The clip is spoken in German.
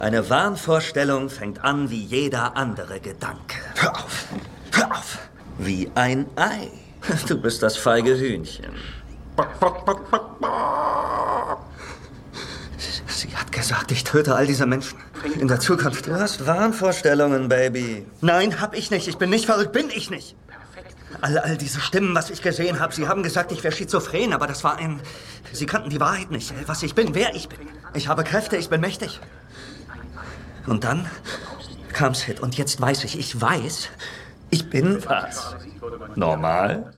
Eine Wahnvorstellung fängt an wie jeder andere Gedanke. Hör auf! Hör auf! Wie ein Ei. Du bist das feige Hühnchen. Sie hat gesagt, ich töte all diese Menschen. In der Zukunft. Du hast Wahnvorstellungen, Baby. Nein, hab ich nicht. Ich bin nicht verrückt. Bin ich nicht. All diese Stimmen, was ich gesehen habe, sie haben gesagt, ich wäre schizophren, aber das war ein... Sie kannten die Wahrheit nicht, was ich bin, wer ich bin. Ich habe Kräfte, ich bin mächtig. Und dann kam Sid und jetzt weiß ich, ich bin... Was? Normal?